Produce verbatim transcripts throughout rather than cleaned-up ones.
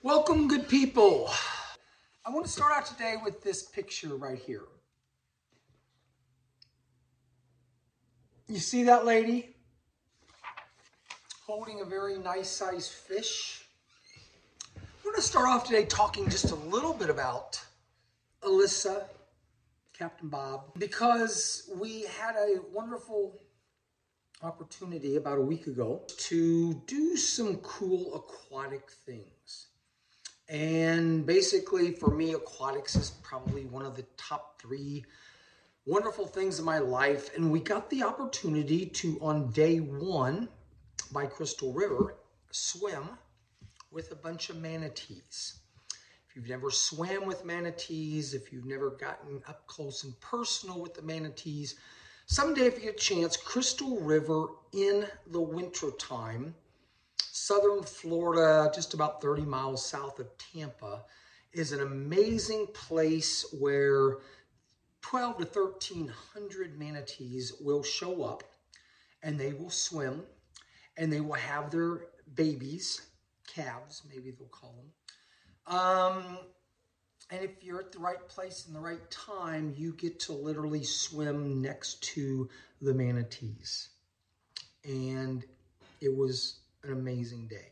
Welcome, good people. I want to start out today with this picture right here. You see that lady holding a very nice sized fish? We're going to start off today talking just a little bit about Alyssa, Captain Bob, because we had a wonderful opportunity about a week ago to do some cool aquatic things. And basically, for me, aquatics is probably one of the top three wonderful things in my life. And we got the opportunity to, on day one by Crystal River, swim with a bunch of manatees. If you've never swam with manatees, if you've never gotten up close and personal with the manatees, someday if you get a chance, Crystal River in the wintertime, southern Florida, just about thirty miles south of Tampa, is an amazing place where twelve to thirteen hundred manatees will show up and they will swim and they will have their babies, calves, maybe they'll call them. Um, and if you're at the right place in the right time, you get to literally swim next to the manatees. And it was an amazing day.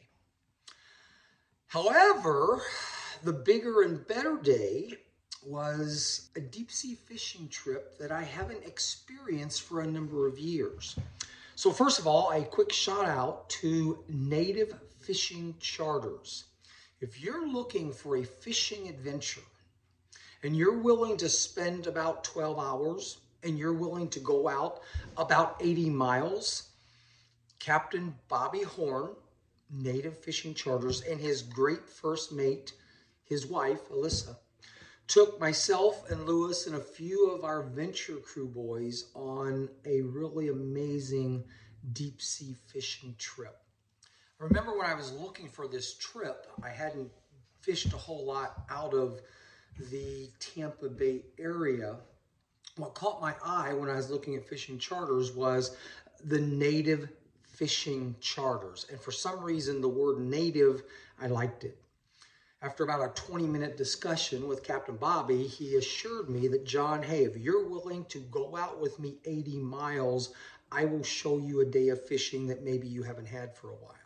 However, the bigger and better day was a deep sea fishing trip that I haven't experienced for a number of years. So first of all, a quick shout out to Native Fishing Charters. If you're looking for a fishing adventure and you're willing to spend about twelve hours and you're willing to go out about eighty miles, Captain Bobby Horn, Native Fishing Charters, and his great first mate, his wife, Alyssa, took myself and Lewis and a few of our venture crew boys on a really amazing deep sea fishing trip. I remember when I was looking for this trip, I hadn't fished a whole lot out of the Tampa Bay area. What caught my eye when I was looking at fishing charters was the Native Fishing Charters. And for some reason, the word native, I liked it. After about a twenty minute discussion with Captain Bobby, he assured me that, John, hey, if you're willing to go out with me eighty miles, I will show you a day of fishing that maybe you haven't had for a while.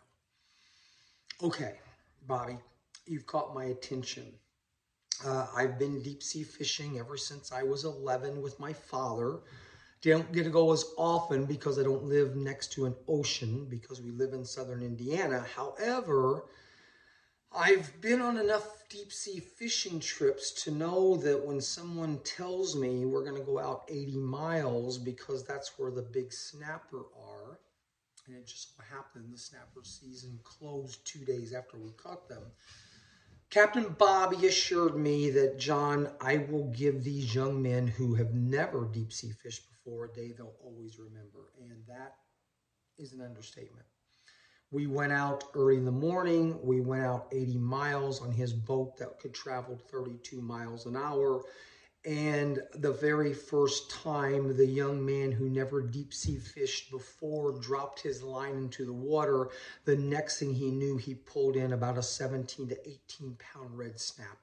Okay, Bobby, you've caught my attention. Uh, I've been deep sea fishing ever since I was eleven with my father. Don't get to go as often because I don't live next to an ocean because we live in southern Indiana. However, I've been on enough deep sea fishing trips to know that when someone tells me we're going to go out eighty miles because that's where the big snapper are, and it just so happened the snapper season closed two days after we caught them, Captain Bobby assured me that, John, I will give these young men who have never deep sea fished before a day they'll always remember. And that is an understatement. We went out early in the morning. We went out eighty miles on his boat that could travel thirty-two miles an hour. And the very first time the young man who never deep sea fished before dropped his line into the water, the next thing he knew, he pulled in about a seventeen to eighteen pound red snapper.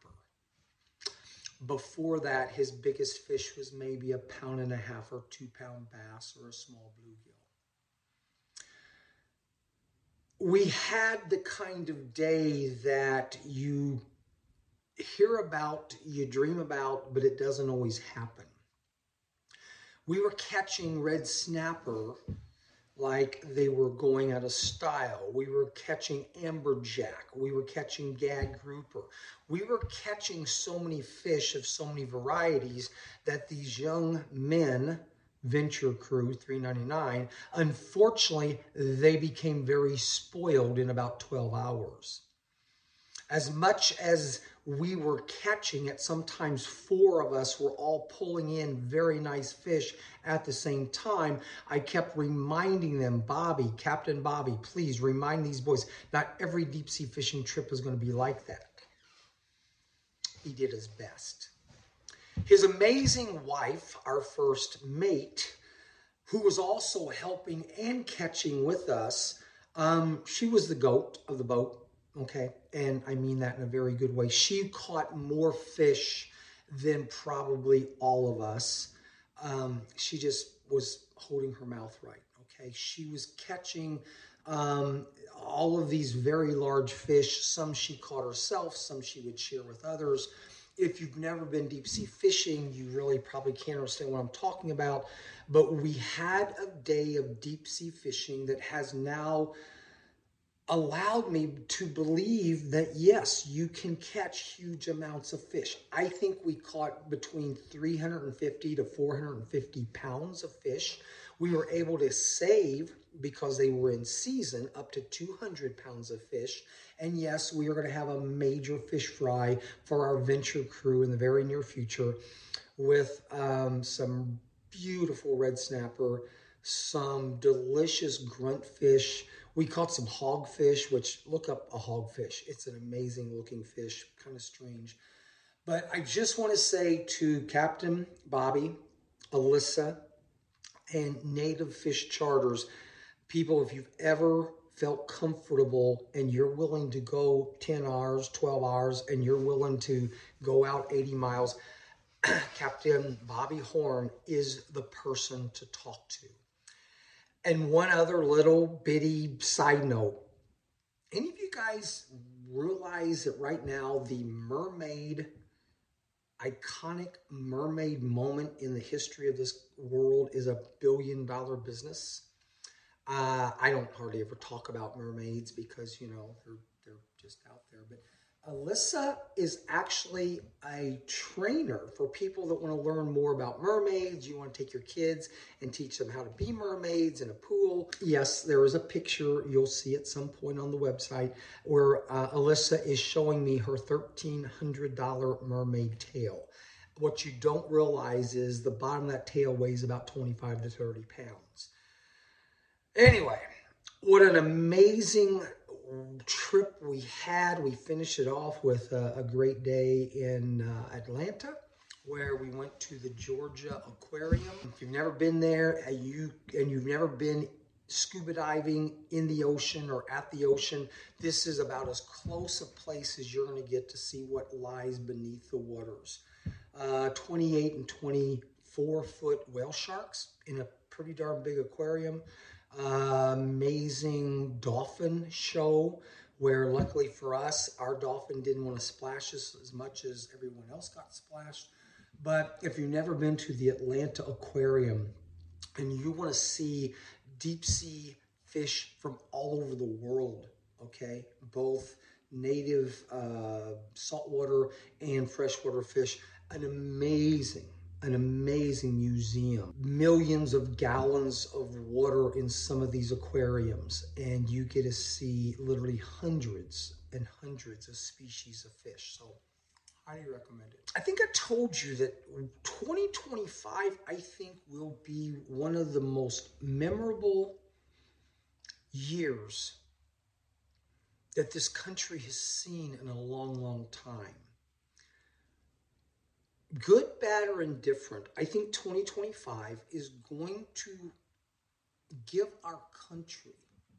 Before that, his biggest fish was maybe a pound and a half or two pound bass or a small bluegill. We had the kind of day that you hear about, you dream about, but it doesn't always happen. We were catching red snapper like they were going out of style. We were catching amberjack. We were catching gag grouper. We were catching so many fish of so many varieties that these young men, venture crew three ninety-nine, unfortunately, they became very spoiled in about twelve hours. As much as we were catching it, sometimes four of us were all pulling in very nice fish at the same time. I kept reminding them, Bobby, Captain Bobby, please remind these boys, not every deep sea fishing trip is going to be like that. He did his best. His amazing wife, our first mate, who was also helping and catching with us, um, she was the goat of the boat. okay? And I mean that in a very good way. She caught more fish than probably all of us. Um, she just was holding her mouth right, okay? She was catching um, all of these very large fish. Some she caught herself, some she would share with others. If you've never been deep sea fishing, you really probably can't understand what I'm talking about. But we had a day of deep sea fishing that has now allowed me to believe that yes, you can catch huge amounts of fish. I think we caught between three hundred fifty to four hundred fifty pounds of fish. We were able to save, because they were in season, up to two hundred pounds of fish. And yes, we are going to have a major fish fry for our venture crew in the very near future with um, some beautiful red snapper, some delicious grunt fish. We caught some hogfish, which, look up a hogfish. It's an amazing looking fish, kind of strange. But I just want to say to Captain Bobby, Alyssa, and Native Fish Charters, people, if you've ever felt comfortable and you're willing to go ten hours, twelve hours, and you're willing to go out eighty miles, Captain Bobby Horn is the person to talk to. And one other little bitty side note. Any of you guys realize that right now the mermaid, iconic mermaid moment in the history of this world is a billion dollar business? Uh, I don't hardly ever talk about mermaids because, you know, they're, they're just out there. But Alyssa is actually a trainer for people that want to learn more about mermaids. You want to take your kids and teach them how to be mermaids in a pool. Yes, there is a picture you'll see at some point on the website where uh, Alyssa is showing me her thirteen hundred dollar mermaid tail. What you don't realize is the bottom of that tail weighs about twenty-five to thirty pounds. Anyway, what an amazing trip we had. We finished it off with a, a great day in uh, Atlanta, where we went to the Georgia Aquarium. If you've never been there and, you, and you've never been scuba diving in the ocean or at the ocean, this is about as close a place as you're going to get to see what lies beneath the waters. Uh, twenty-eight and twenty-four foot whale sharks in a pretty darn big aquarium. Uh, amazing dolphin show where, luckily for us, our dolphin didn't want to splash us as much as everyone else got splashed. But if you've never been to the Atlanta Aquarium and you want to see deep sea fish from all over the world, okay, both native uh, saltwater and freshwater fish, an amazing an amazing museum. Millions of gallons of water in some of these aquariums, and you get to see literally hundreds and hundreds of species of fish. So highly recommend it. I think I told you that twenty twenty-five, I think, will be one of the most memorable years that this country has seen in a long, long time. Good, bad, or indifferent, I think twenty twenty-five is going to give our country,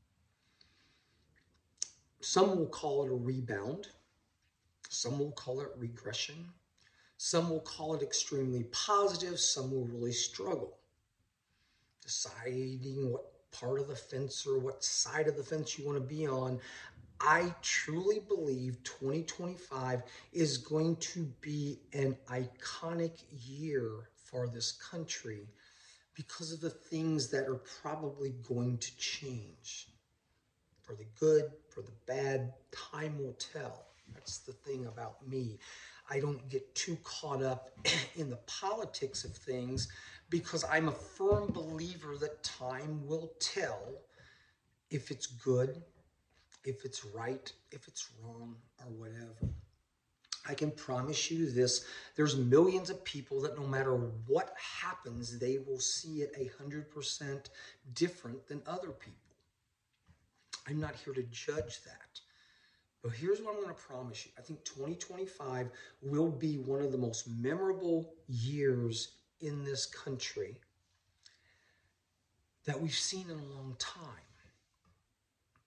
some will call it a rebound, some will call it regression, some will call it extremely positive, some will really struggle deciding what part of the fence or what side of the fence you want to be on. I truly believe twenty twenty-five is going to be an iconic year for this country because of the things that are probably going to change. For the good, for the bad, time will tell. That's the thing about me. I don't get too caught up in the politics of things because I'm a firm believer that time will tell if it's good, if it's right, if it's wrong, or whatever. I can promise you this, there's millions of people that no matter what happens, they will see it one hundred percent different than other people. I'm not here to judge that. But here's what I'm going to promise you. I think twenty twenty-five will be one of the most memorable years in this country that we've seen in a long time.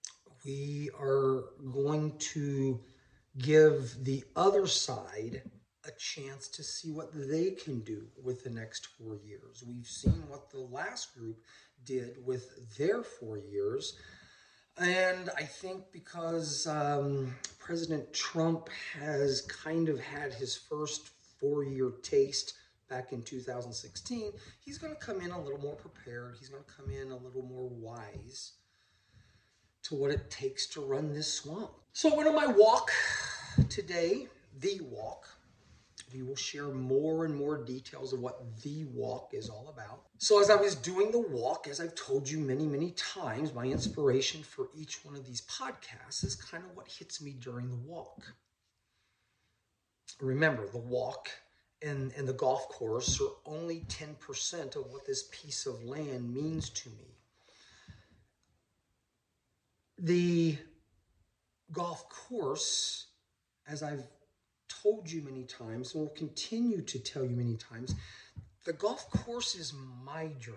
we are going to give the other side a chance to see what they can do with the next four years. We've seen what the last group did with their four years. And I think because um, President Trump has kind of had his first four-year taste back in two thousand sixteen, he's going to come in a little more prepared. He's going to come in a little more wise to what it takes to run this swamp. So in my walk today, the walk, we will share more and more details of what the walk is all about. So as I was doing the walk, as I've told you many, many times, my inspiration for each one of these podcasts is kind of what hits me during the walk. Remember, the walk and, and the golf course are only ten percent of what this piece of land means to me. The golf course, as I've told you many times and will continue to tell you many times, the golf course is my dream.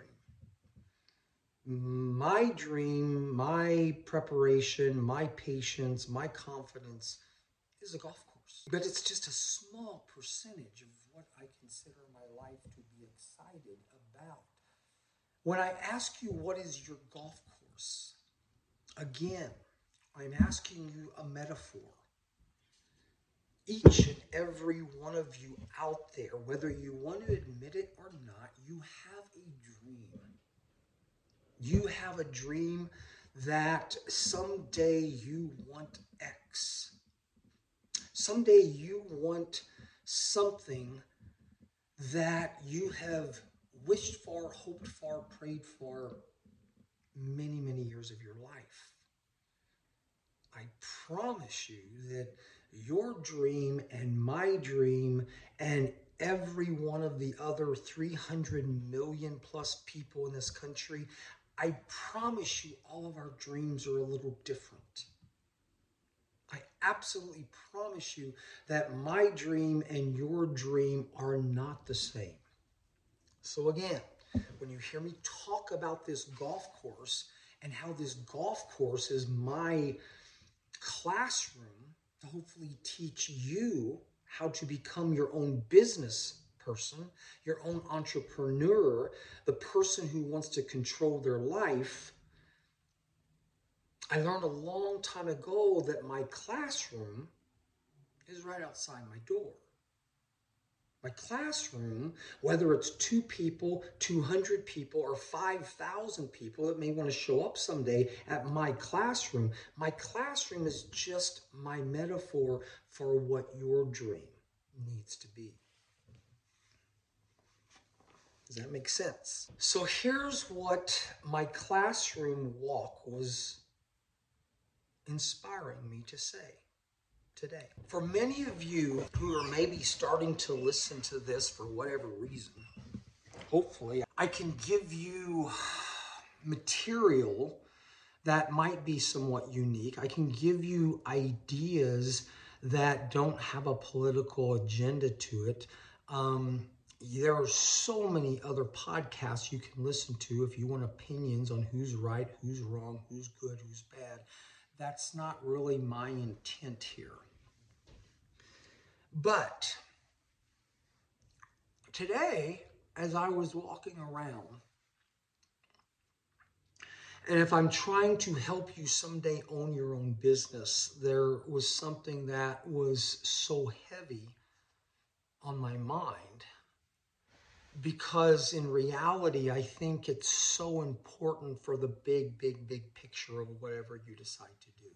My dream, my preparation, my patience, my confidence is a golf course. But it's just a small percentage of what I consider my life to be excited about. When I ask you what is your golf course, again, I'm asking you a metaphor. Each and every one of you out there, whether you want to admit it or not, you have a dream. You have a dream that someday you want X. Someday you want something that you have wished for, hoped for, prayed for many, many years of your life. I promise you that your dream and my dream and every one of the other three hundred million plus people in this country, I promise you all of our dreams are a little different. I absolutely promise you that my dream and your dream are not the same. So again, when you hear me talk about this golf course and how this golf course is my classroom to hopefully teach you how to become your own business person, your own entrepreneur, the person who wants to control their life, I learned a long time ago that my classroom is right outside my door. My classroom, whether it's two people, two hundred people, or five thousand people that may want to show up someday at my classroom, my classroom is just my metaphor for what your dream needs to be. Does that make sense? So here's what my classroom walk was inspiring me to say today. For many of you who are maybe starting to listen to this for whatever reason, hopefully I can give you material that might be somewhat unique. I can give you ideas that don't have a political agenda to it. Um, there are so many other podcasts you can listen to if you want opinions on who's right, who's wrong, who's good, who's bad. That's not really my intent here. But today, as I was walking around, and if I'm trying to help you someday own your own business, there was something that was so heavy on my mind, because in reality, I think it's so important for the big, big, big picture of whatever you decide to do.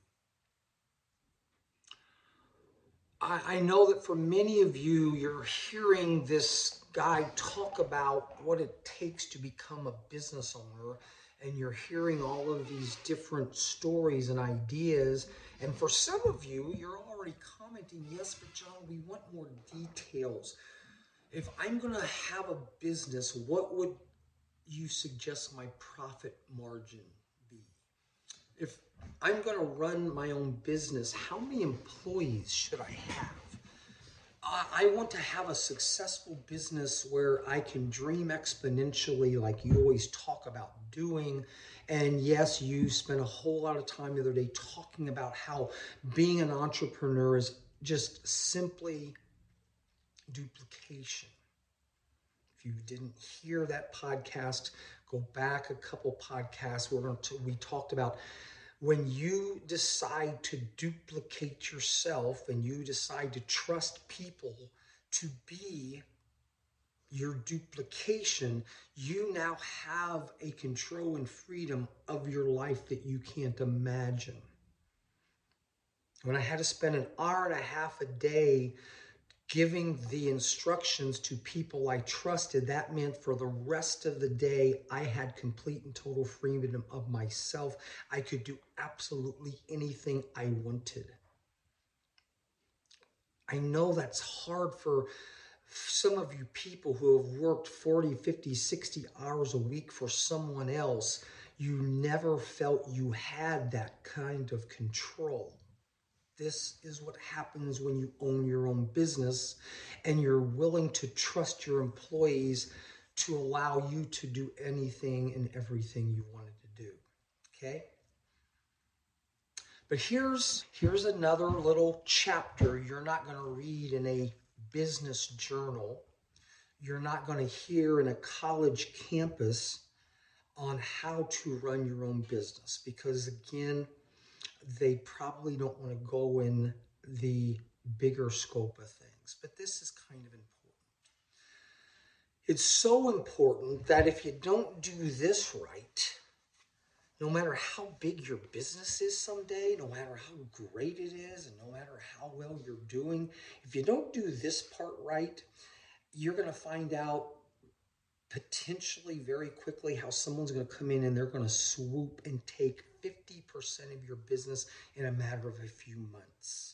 I, I know that for many of you, you're hearing this guy talk about what it takes to become a business owner, and you're hearing all of these different stories and ideas. And for some of you, you're already commenting, yes, but John, we want more details. If I'm going to have a business, what would you suggest my profit margin be? If I'm going to run my own business, how many employees should I have? I want to have a successful business where I can dream exponentially like you always talk about doing. And yes, you spent a whole lot of time the other day talking about how being an entrepreneur is just simply duplication. If you didn't hear that podcast, go back a couple podcasts. We're going to, we talked about when you decide to duplicate yourself and you decide to trust people to be your duplication, you now have a control and freedom of your life that you can't imagine. When I had to spend an hour and a half a day giving the instructions to people I trusted, that meant for the rest of the day, I had complete and total freedom of myself. I could do absolutely anything I wanted. I know that's hard for some of you people who have worked forty, fifty, sixty hours a week for someone else. You never felt you had that kind of control. This is what happens when you own your own business and you're willing to trust your employees to allow you to do anything and everything you wanted to do, okay? But here's, here's another little chapter you're not going to read in a business journal. You're not going to hear in a college campus on how to run your own business because, again, they probably don't want to go in the bigger scope of things. But this is kind of important. It's so important that if you don't do this right, no matter how big your business is someday, no matter how great it is, and no matter how well you're doing, if you don't do this part right, you're going to find out potentially very quickly how someone's going to come in and they're going to swoop and take fifty percent of your business in a matter of a few months.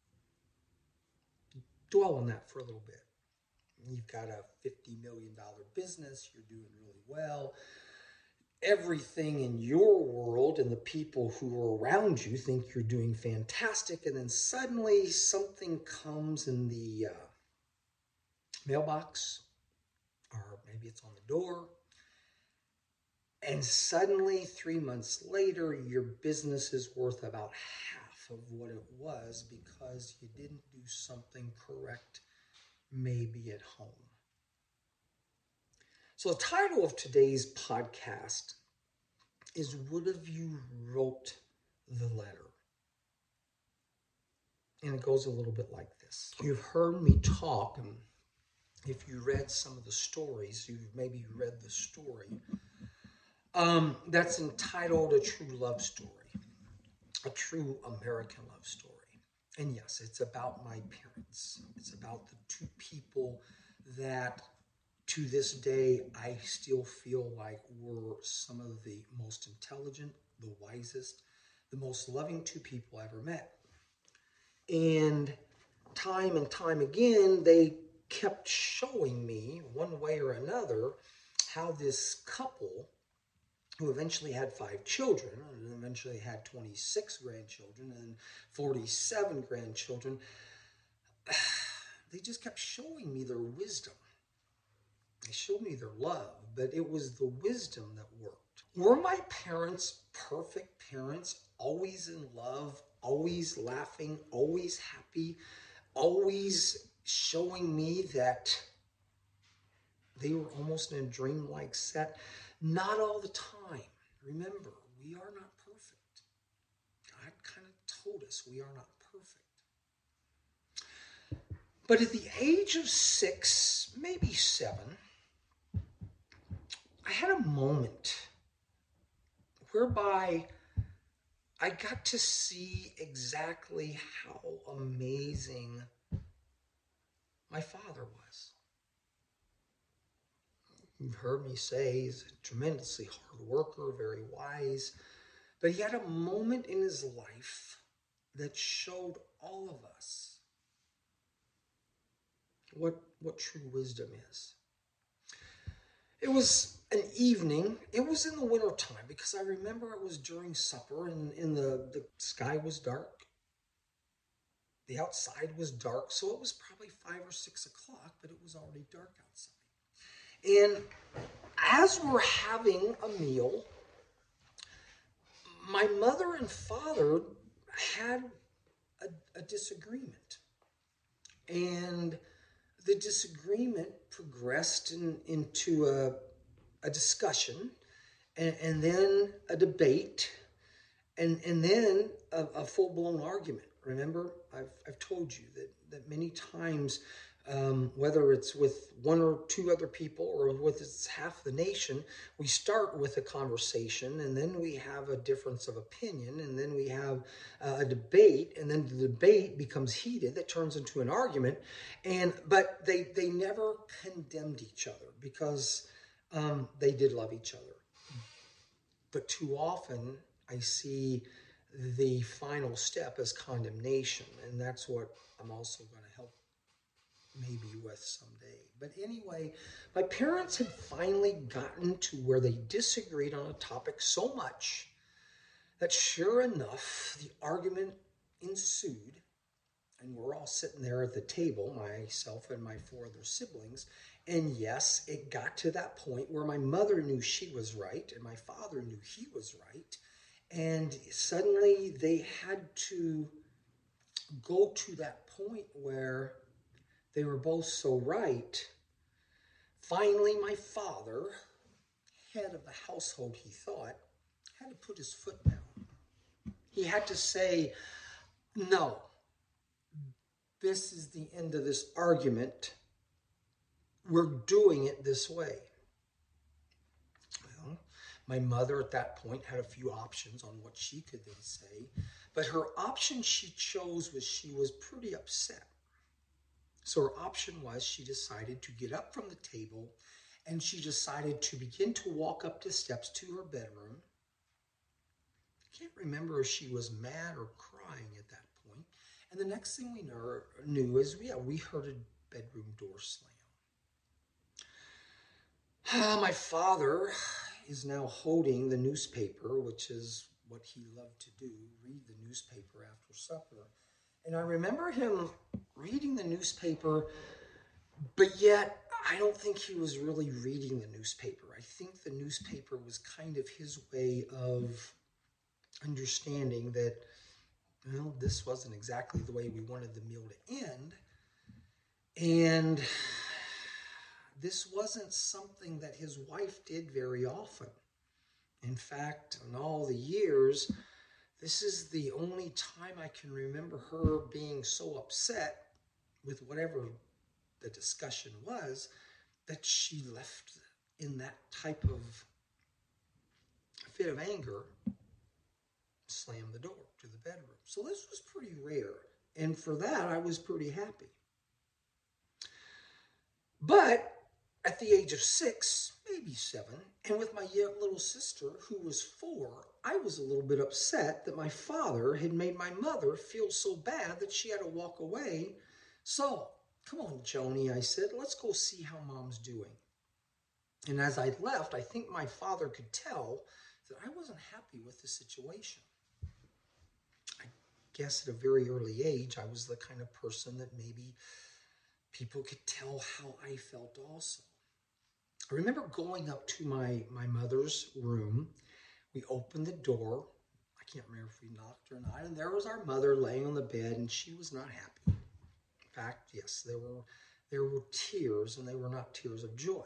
Dwell on that for a little bit. You've got a fifty million dollars business. You're doing really well. Everything in your world and the people who are around you think you're doing fantastic. And then suddenly something comes in the uh, mailbox, or maybe it's on the door. And suddenly, three months later, your business is worth about half of what it was because you didn't do something correct, maybe at home. So the title of today's podcast is, What If You Wrote the Letter? And it goes a little bit like this. You've heard me talk, and if you read some of the stories, you've maybe read the story Um, that's entitled A True Love Story, a true American love story. And yes, it's about my parents. It's about the two people that to this day I still feel like were some of the most intelligent, the wisest, the most loving two people I ever met. And time and time again, they kept showing me one way or another how this couple who eventually had five children, and eventually had twenty-six grandchildren and forty-seven grandchildren, they just kept showing me their wisdom. They showed me their love, but it was the wisdom that worked. Were my parents perfect parents, always in love, always laughing, always happy, always showing me that they were almost in a dreamlike set? Not all the time. Remember, we are not perfect. God kind of told us we are not perfect. But at the age of six, maybe seven, I had a moment whereby I got to see exactly how amazing my father was. You've heard me say he's a tremendously hard worker, very wise, but he had a moment in his life that showed all of us what, what true wisdom is. It was an evening. It was in the wintertime because I remember it was during supper and, and the, the sky was dark. The outside was dark, so it was probably five or six o'clock, but it was already dark outside. And as we're having a meal, my mother and father had a, a disagreement. And the disagreement progressed in, into a, a discussion, and, and then a debate, and, and then a, a full-blown argument. Remember, I've, I've told you that, that many times, um, whether it's with one or two other people or with it's half the nation, we start with a conversation, and then we have a difference of opinion, and then we have uh, a debate, and then the debate becomes heated. That turns into an argument, and but they they never condemned each other because um, they did love each other. But too often, I see the final step as condemnation, and that's what I'm also going to help maybe with someday. But anyway, my parents had finally gotten to where they disagreed on a topic so much that sure enough, the argument ensued, and we're all sitting there at the table, myself and my four other siblings, and yes, it got to that point where my mother knew she was right, and my father knew he was right, and suddenly they had to go to that point where they were both so right. Finally, my father, head of the household, he thought, had to put his foot down. He had to say, no, this is the end of this argument. We're doing it this way. Well, my mother at that point had a few options on what she could then say, but her option she chose was she was pretty upset. So her option was she decided to get up from the table, and she decided to begin to walk up the steps to her bedroom. I can't remember if she was mad or crying at that point. And the next thing we knew is, yeah, we heard a bedroom door slam. Ah, my father is now holding the newspaper, which is what he loved to do, read the newspaper after supper. And I remember him reading the newspaper, but yet I don't think he was really reading the newspaper. I think the newspaper was kind of his way of understanding that, well, this wasn't exactly the way we wanted the meal to end. And this wasn't something that his wife did very often. In fact, in all the years, this is the only time I can remember her being so upset with whatever the discussion was that she left in that type of fit of anger, slammed the door to the bedroom. So this was pretty rare. And for that, I was pretty happy. But at the age of six, maybe seven, and with my little sister, who was four, I was a little bit upset that my father had made my mother feel so bad that she had to walk away. So, come on, Joni, I said, let's go see how Mom's doing. And as I left, I think my father could tell that I wasn't happy with the situation. I guess at a very early age, I was the kind of person that maybe people could tell how I felt also. I remember going up to my, my mother's room. We opened the door. I can't remember if we knocked or not. And there was our mother laying on the bed, and she was not happy. In fact, yes, there were, there were tears, and they were not tears of joy.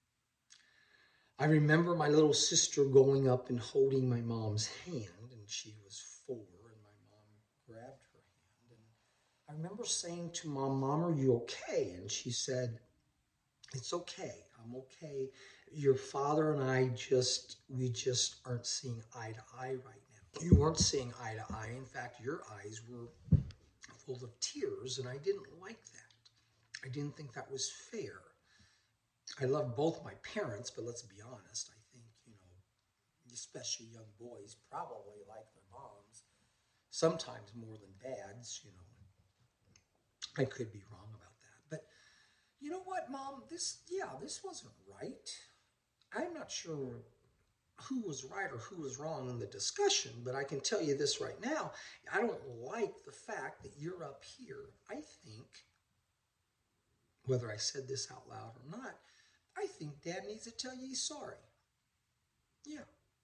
I remember my little sister going up and holding my mom's hand, and she was four, and my mom grabbed her hand. And I remember saying to Mom, Mom, are you okay? And she said, it's okay. I'm okay. Your father and I just, we just aren't seeing eye to eye right now. You weren't seeing eye to eye. In fact, your eyes were full of tears, and I didn't like that. I didn't think that was fair. I love both my parents, but let's be honest. I think, you know, especially young boys probably like their moms, sometimes more than dads, you know. I could be wrong about that. But you know what, Mom? This, yeah, this wasn't right. I'm not sure who was right or who was wrong in the discussion, but I can tell you this right now. I don't like the fact that you're up here. I think, whether I said this out loud or not, I think Dad needs to tell you he's sorry. Yeah.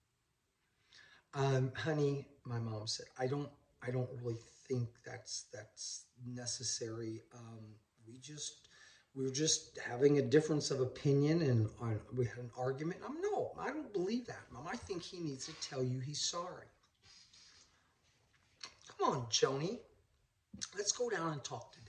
Um, honey, my mom said, I don't I don't really think that's that's necessary. Um, we just we were just having a difference of opinion, and on, we had an argument. Um, no, I don't believe that, Mom. I think he needs to tell you he's sorry. Come on, Joni. Let's go down and talk to Dad.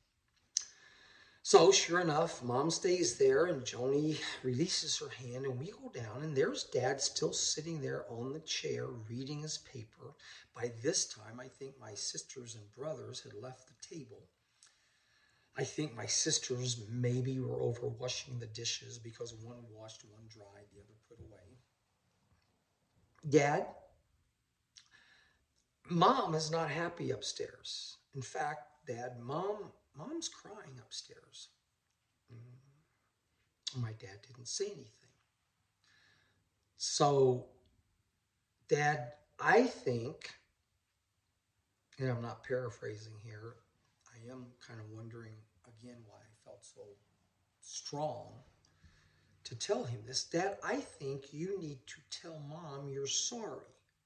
So, sure enough, Mom stays there, and Joni releases her hand, and we go down, and there's Dad still sitting there on the chair reading his paper. By this time, I think my sisters and brothers had left the table. I think my sisters maybe were over washing the dishes because one washed, one dried, the other put away. Dad, Mom is not happy upstairs. In fact, Dad, Mom, Mom's crying upstairs. My dad didn't say anything. So, Dad, I think, and I'm not paraphrasing here, I am kind of wondering again why I felt so strong to tell him this. Dad, I think you need to tell Mom you're sorry.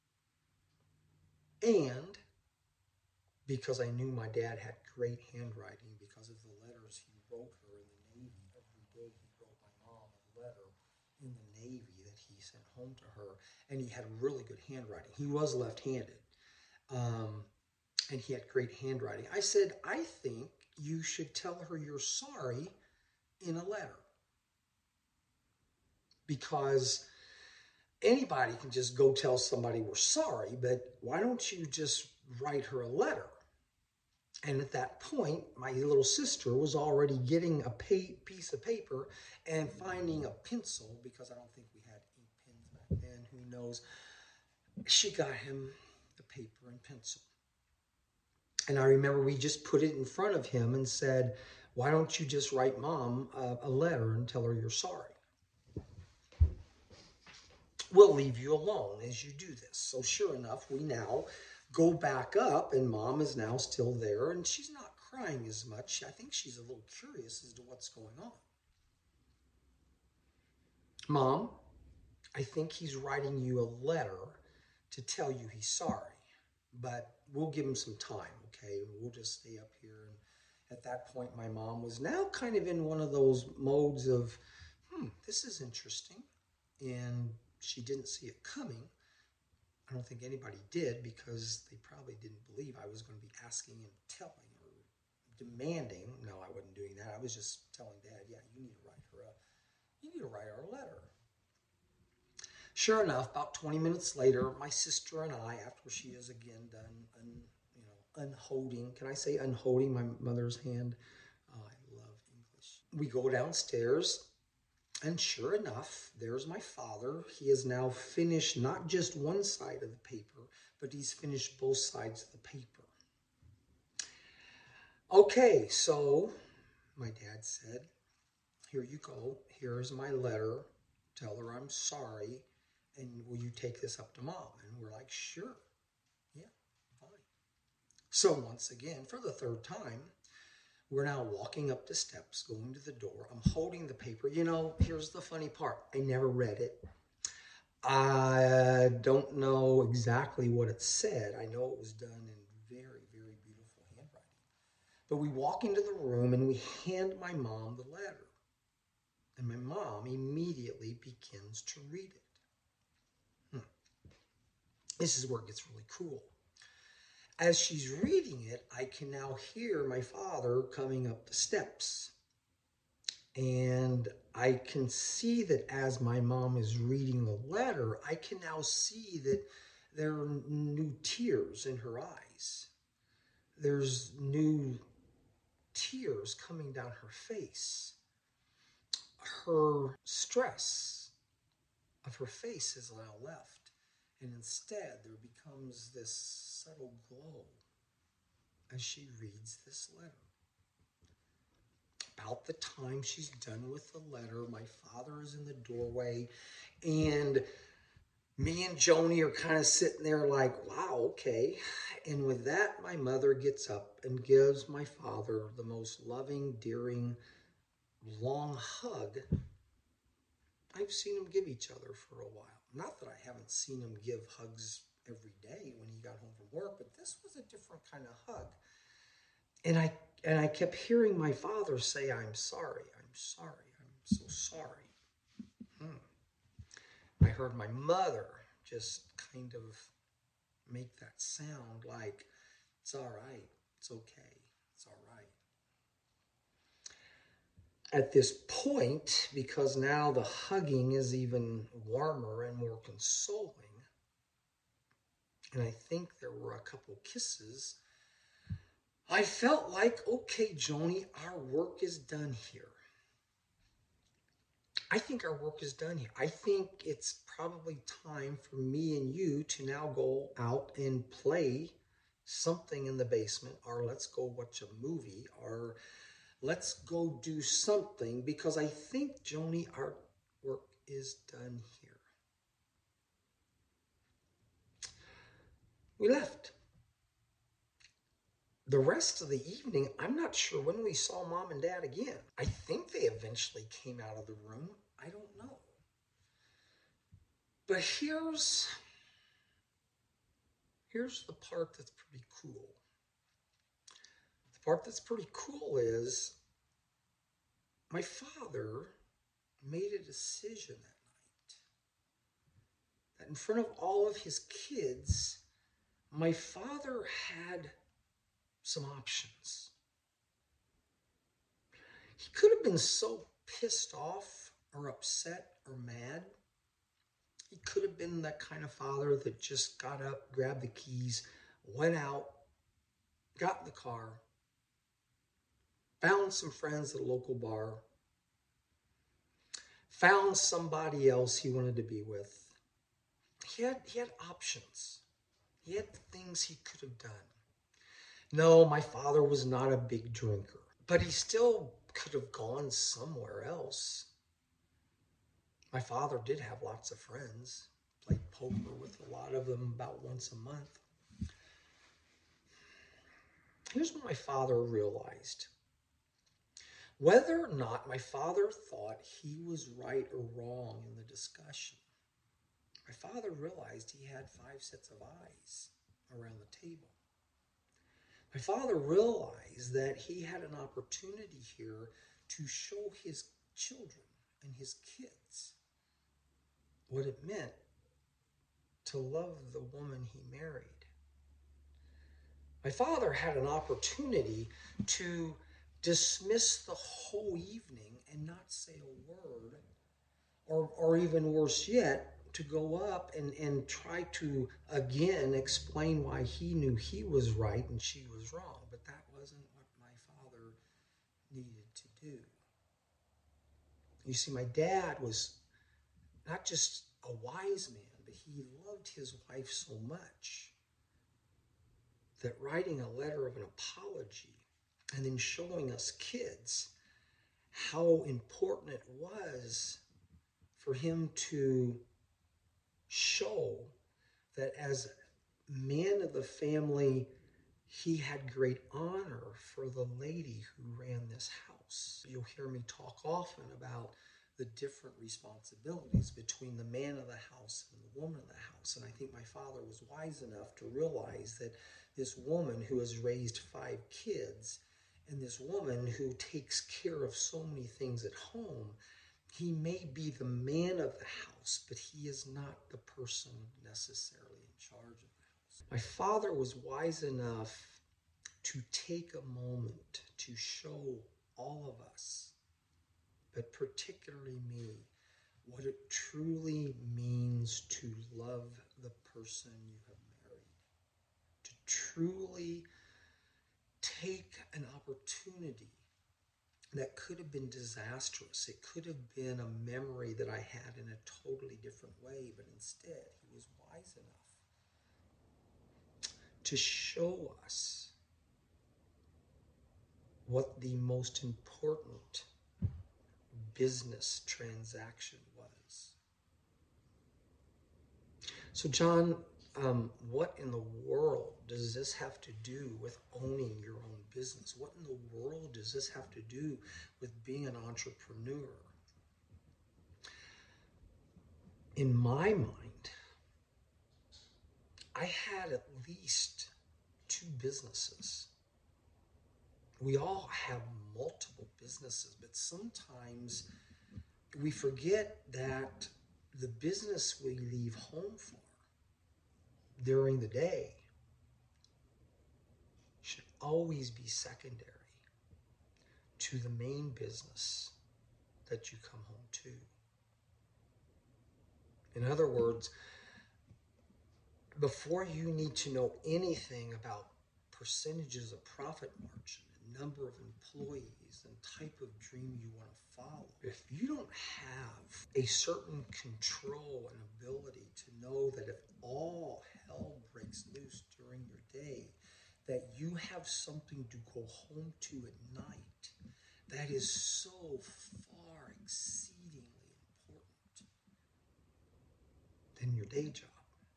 And because I knew my dad had great handwriting because of the letters he wrote her in the Navy. Every day he wrote my mom a letter in the Navy that he sent home to her. And he had really good handwriting. He was left-handed. Um, and he had great handwriting. I said, I think you should tell her you're sorry in a letter. Because anybody can just go tell somebody we're sorry, but why don't you just write her a letter? And at that point, my little sister was already getting a piece of paper and finding a pencil, because I don't think we had ink pens back then, who knows. She got him the paper and pencil. And I remember we just put it in front of him and said, why don't you just write Mom a, a letter and tell her you're sorry? We'll leave you alone as you do this. So sure enough, we now go back up, and Mom is now still there, and she's not crying as much. I think she's a little curious as to what's going on. Mom, I think he's writing you a letter to tell you he's sorry, but we'll give him some time, okay? We'll just stay up here. And at that point, my mom was now kind of in one of those modes of, hmm, this is interesting. And she didn't see it coming. I don't think anybody did, because they probably didn't believe I was going to be asking and telling or demanding. No, I wasn't doing that. I was just telling Dad, yeah, you need to write her a, you need to write her a letter. Sure enough, about twenty minutes later, my sister and I, after she is again done, un, you know, unholding, can I say unholding my mother's hand? Oh, I love English. We go downstairs. And sure enough, there's my father. He has now finished not just one side of the paper, but he's finished both sides of the paper. Okay, so my dad said, here you go. Here's my letter. Tell her I'm sorry. And will you take this up to Mom? And we're like, sure. Yeah, fine. So once again, for the third time, we're now walking up the steps, going to the door. I'm holding the paper. You know, here's the funny part. I never read it. I don't know exactly what it said. I know it was done in very, very beautiful handwriting. But we walk into the room and we hand my mom the letter. And my mom immediately begins to read it. Hmm. This is where it gets really cool. As she's reading it, I can now hear my father coming up the steps. And I can see that as my mom is reading the letter, I can now see that there are new tears in her eyes. There's new tears coming down her face. Her stress of her face is now left. And instead, there becomes this subtle glow as she reads this letter. About the time she's done with the letter, my father is in the doorway, and Me and Joni are kind of sitting there like, wow, okay. And with that, my mother gets up and gives my father the most loving, dearing, long hug I've seen them give each other for a while. Not that I haven't seen them give hugs every day when he got home from work, but this was a different kind of hug. And I and I kept hearing my father say, I'm sorry, I'm sorry, I'm so sorry. Hmm. I heard my mother just kind of make that sound like, it's all right, it's okay, it's all right. At this point, because now the hugging is even warmer and more consoling, and I think there were a couple kisses, I felt like, okay, Joni, our work is done here. I think our work is done here. I think it's probably time for me and you to now go out and play something in the basement, or let's go watch a movie, or let's go do something, because I think, Joni, our work is done here. We left. The rest of the evening, I'm not sure when we saw Mom and Dad again. I think they eventually came out of the room. I don't know. But here's, here's the part that's pretty cool. The part that's pretty cool is my father made a decision that night that in front of all of his kids, my father had some options. He could have been so pissed off or upset or mad. He could have been that kind of father that just got up, grabbed the keys, went out, got in the car, found some friends at a local bar, found somebody else he wanted to be with. He had, he had options. He had things he could have done. No, my father was not a big drinker, but he still could have gone somewhere else. My father did have lots of friends, played poker with a lot of them about once a month. Here's what my father realized. Whether or not my father thought he was right or wrong in the discussion, my father realized he had five sets of eyes around the table. My father realized that he had an opportunity here to show his children and his kids what it meant to love the woman he married. My father had an opportunity to dismiss the whole evening and not say a word, or, or even worse yet, to go up and, and try to again explain why he knew he was right and she was wrong. But that wasn't what my father needed to do. You see, my dad was not just a wise man, but he loved his wife so much that writing a letter of an apology and then showing us kids how important it was for him to show that as man of the family, he had great honor for the lady who ran this house. You'll hear me talk often about the different responsibilities between the man of the house and the woman of the house. And I think my father was wise enough to realize that this woman who has raised five kids and this woman who takes care of so many things at home, he may be the man of the house, but he is not the person necessarily in charge of the house. My father was wise enough to take a moment to show all of us, but particularly me, what it truly means to love the person you have married. To truly take an opportunity that could have been disastrous. It could have been a memory that I had in a totally different way, but instead he was wise enough to show us what the most important business transaction was. So, John, um, what in the world does this have to do with owning your own business? What in the world does this have to do with being an entrepreneur? In my mind, I had at least two businesses. We all have multiple businesses, but sometimes we forget that the business we leave home for during the day should always be secondary to the main business that you come home to. In other words, before you need to know anything about percentages of profit margin, number of employees, and type of dream you want to follow, if you don't have a certain control and ability to know that if all hell breaks loose during your day, that you have something to go home to at night, that is so far exceedingly important than your day job.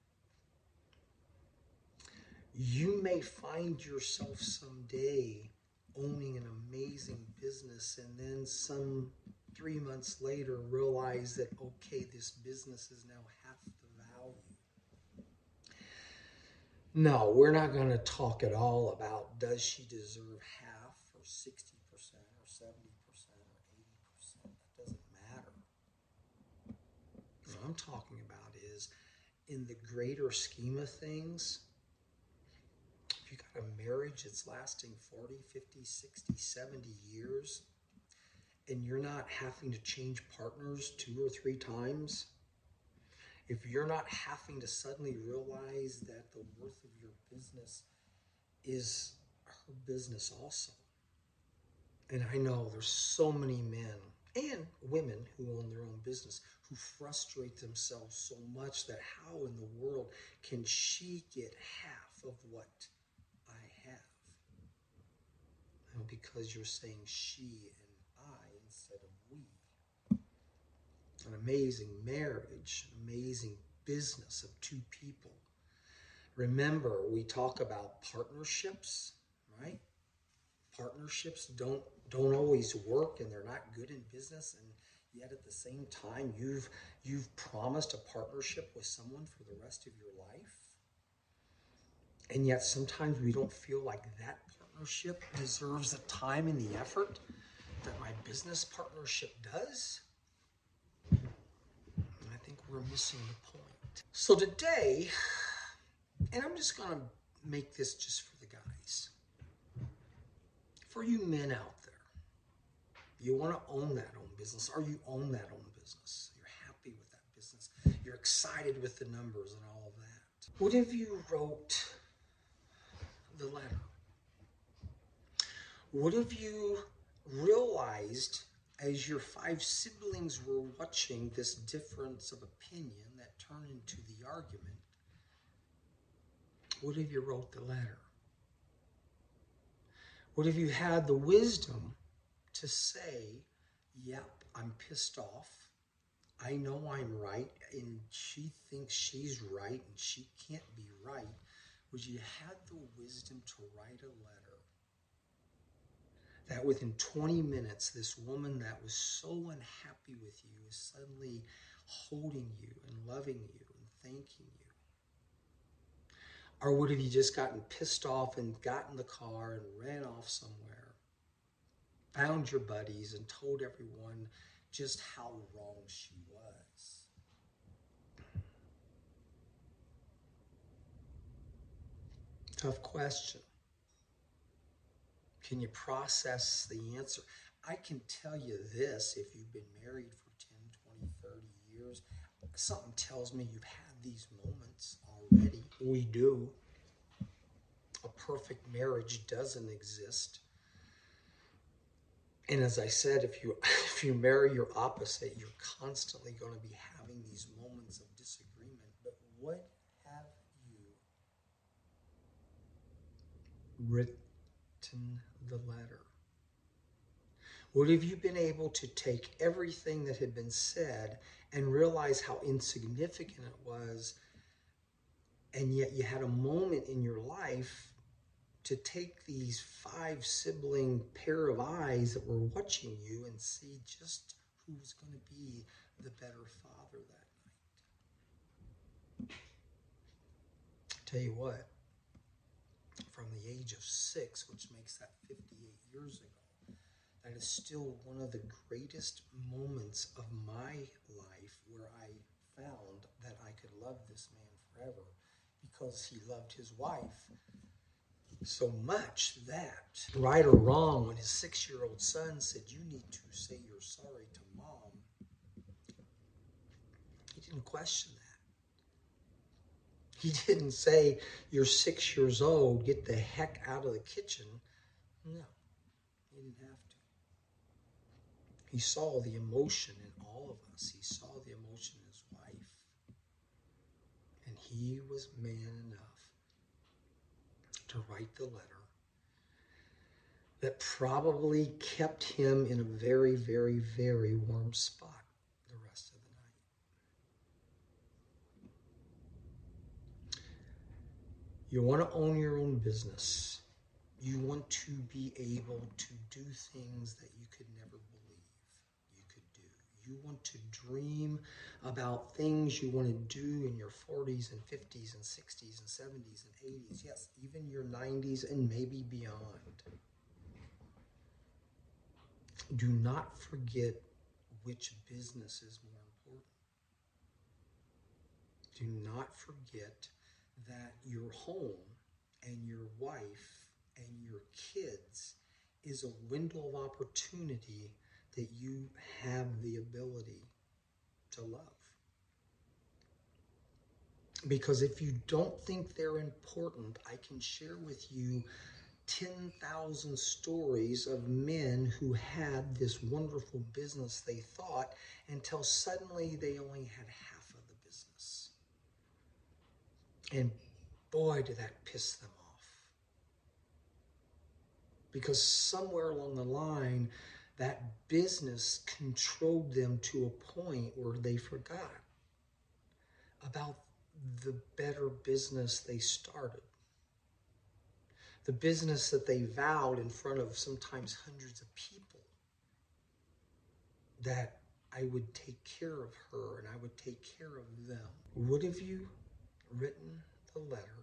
You may find yourself someday owning an amazing business and then some three months later realize that, okay, this business is now half the value. No, we're not going to talk at all about does she deserve half or sixty percent or seventy percent or eighty percent. That doesn't matter. What I'm talking about is in the greater scheme of things, if you got a marriage that's lasting forty, fifty, sixty, seventy years, and you're not having to change partners two or three times, if you're not having to suddenly realize that the worth of your business is her business also. And I know there's so many men and women who own their own business who frustrate themselves so much that how in the world can she get half of what I have? Well, because you're saying she and I instead of we. An amazing marriage, an amazing business of two people. Remember, we talk about partnerships, right? Partnerships don't don't always work, and they're not good in business, and yet at the same time you've you've promised a partnership with someone for the rest of your life. And yet sometimes we don't feel like that partnership deserves the time and the effort that my business partnership does. And I think we're missing the point. So today, and I'm just going to make this just for the guys. For you men out there, you want to own that own business, or you own that own business. You're happy with that business. You're excited with the numbers and all of that. What if you wrote the letter? What if you realized as your five siblings were watching this difference of opinion that turned into the argument? What if you wrote the letter? What if you had the wisdom to say, yep, I'm pissed off. I know I'm right, and she thinks she's right, and she can't be right. Would you have the wisdom to write a letter that within twenty minutes, this woman that was so unhappy with you is suddenly holding you and loving you and thanking you? Or would have you just gotten pissed off and got in the car and ran off somewhere, found your buddies and told everyone just how wrong she was? Tough question. Can you process the answer? I can tell you this, if you've been married for ten, twenty, thirty years, something tells me you've had these moments already. We do. A perfect marriage doesn't exist. And as I said, if you if you marry your opposite, you're constantly going to be having these moments of disagreement. But what have you written the letter? What have you been able to take everything that had been said and realize how insignificant it was And yet you had a moment in your life to take these five sibling pair of eyes that were watching you and see just who was going to be the better father that night. Tell you what, from the age of six, which makes that fifty-eight years ago, that is still one of the greatest moments of my life where I found that I could love this man forever because he loved his wife so much that, right or wrong, when his six-year-old son said, "You need to say you're sorry to mom," he didn't question that. He didn't say, "You're six years old, get the heck out of the kitchen." No, he didn't have to. He saw the emotion in all of us. He saw the emotion in his wife. And he was man enough to write the letter that probably kept him in a very, very, very warm spot the rest of the night. You want to own your own business. You want to be able to do things that you could never believe you could do. You want to dream about things you want to do in your forties and fifties and sixties and seventies and eighties. Yes, even your nineties and maybe beyond. Do not forget which business is more important. Do not forget that your home and your wife and your kids is a window of opportunity that you have the ability to love. Because if you don't think they're important, I can share with you ten thousand stories of men who had this wonderful business they thought until suddenly they only had half of the business. And boy, did that piss them off. Because somewhere along the line, that business controlled them to a point where they forgot about the better business they started. The business that they vowed in front of sometimes hundreds of people that I would take care of her and I would take care of them. Would have you written the letter,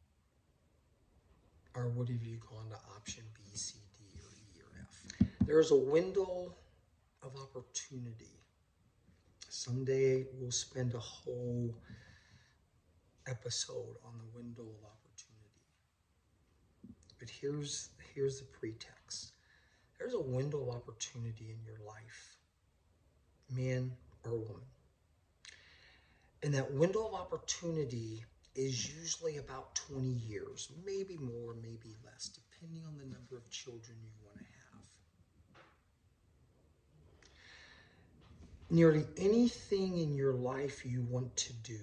or would have you gone to option B, C, D, or E, or F? There is a window of opportunity. Someday we'll spend a whole episode on the window of opportunity. But here's, here's the pretext. There's a window of opportunity in your life, man or woman. And that window of opportunity is usually about twenty years, maybe more, maybe less, depending on the number of children you want to have. Nearly anything in your life you want to do,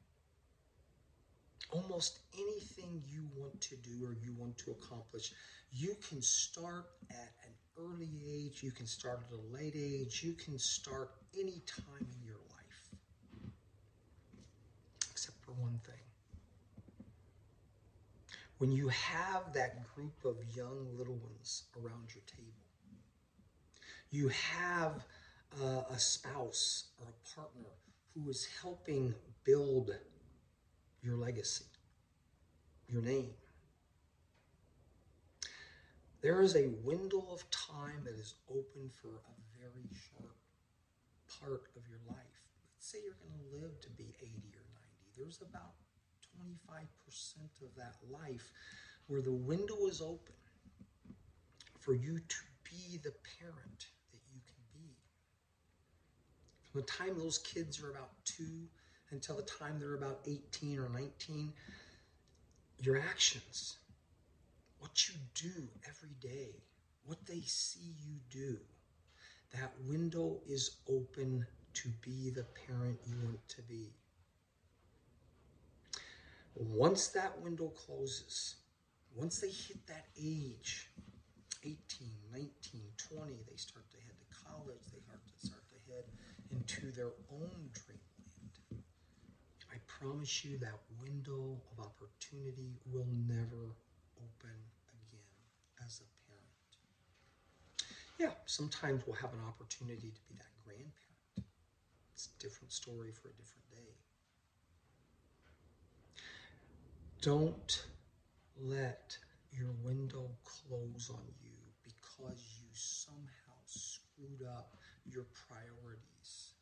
almost anything you want to do or you want to accomplish, you can start at an early age, you can start at a late age, you can start any time in your life, except for one thing. When you have that group of young little ones around your table, you have uh, a spouse or a partner who is helping build your legacy, your name. There is a window of time that is open for a very short part of your life. Let's say you're going to live to be eighty or ninety. There's about twenty-five percent of that life where the window is open for you to be the parent that you can be. From the time those kids are about two until the time they're about eighteen or nineteen, your actions, what you do every day, what they see you do, that window is open to be the parent you want to be. Once that window closes, once they hit that age, eighteen, nineteen, twenty, they start to head to college, they start to, start to head into their own dreamland. I promise you that window of opportunity will never open again as a parent. Yeah, sometimes we'll have an opportunity to be that grandparent. It's a different story for a different day. Don't let your window close on you because you somehow screwed up your priorities.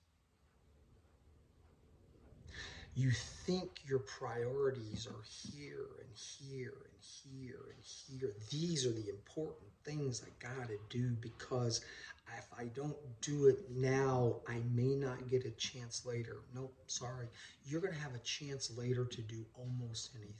You think your priorities are here and here and here and here. These are the important things I gotta do because if I don't do it now, I may not get a chance later. Nope, sorry. You're gonna have a chance later to do almost anything.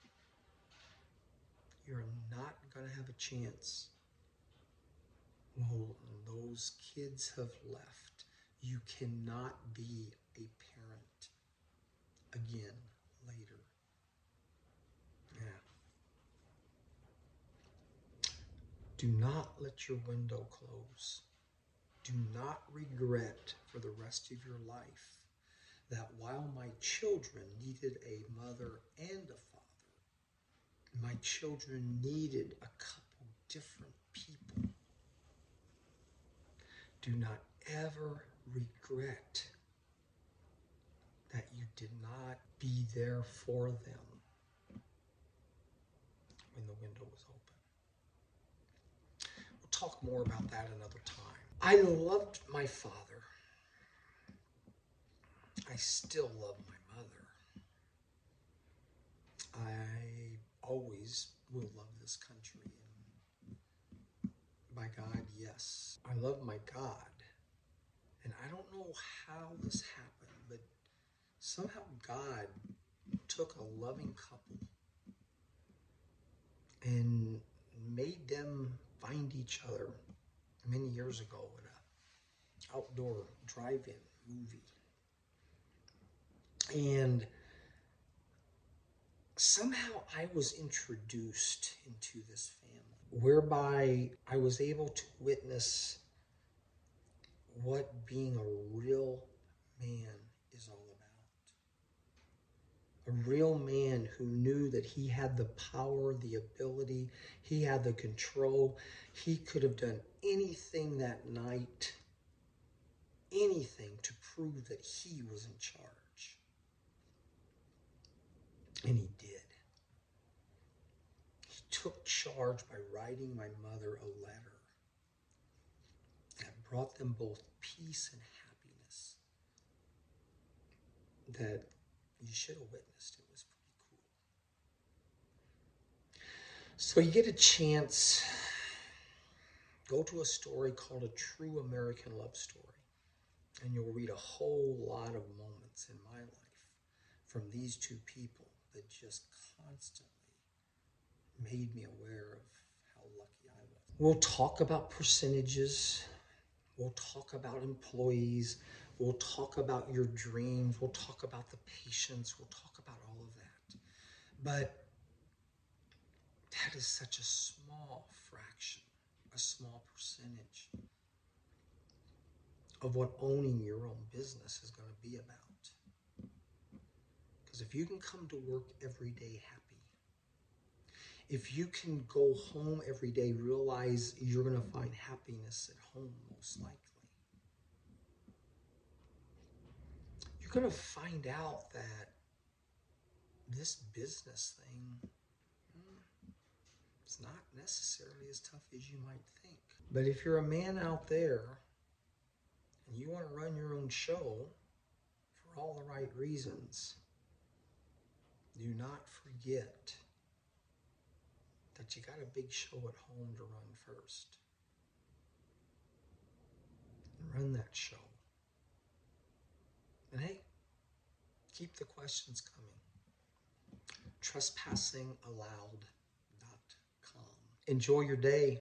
You're not gonna have a chance. Well, those kids have left. You cannot be a parent again later. Yeah. Do not let your window close. Do not regret for the rest of your life that while my children needed a mother and a father, my children needed a couple different people. Do not ever regret that you did not be there for them when the window was open. We'll talk more about that another time. I loved my father. I still love my mother. I always will love this country. And by God, yes. I love my God. And I don't know how this happened, but somehow God took a loving couple and made them find each other many years ago at an outdoor drive-in movie. And somehow I was introduced into this family, whereby I was able to witness what being a real man is all about. A real man who knew that he had the power, the ability, he had the control. He could have done anything that night, anything to prove that he was in charge. And he did. He took charge by writing my mother a letter that brought them both peace and happiness that you should have witnessed. It was pretty cool. So you get a chance, go to a story called A True American Love Story, and you'll read a whole lot of moments in my life from these two people that just constantly made me aware of how lucky I was. We'll talk about percentages. We'll talk about employees. We'll talk about your dreams. We'll talk about the patients. We'll talk about all of that. But that is such a small fraction, a small percentage of what owning your own business is going to be about. Because if you can come to work every day happy, if you can go home every day, realize you're going to find happiness at home most likely. You're going to find out that this business thing, it's not necessarily as tough as you might think. But if you're a man out there and you want to run your own show for all the right reasons, do not forget that you got a big show at home to run first. Run that show. And hey, keep the questions coming. trespassing allowed dot com. Enjoy your day.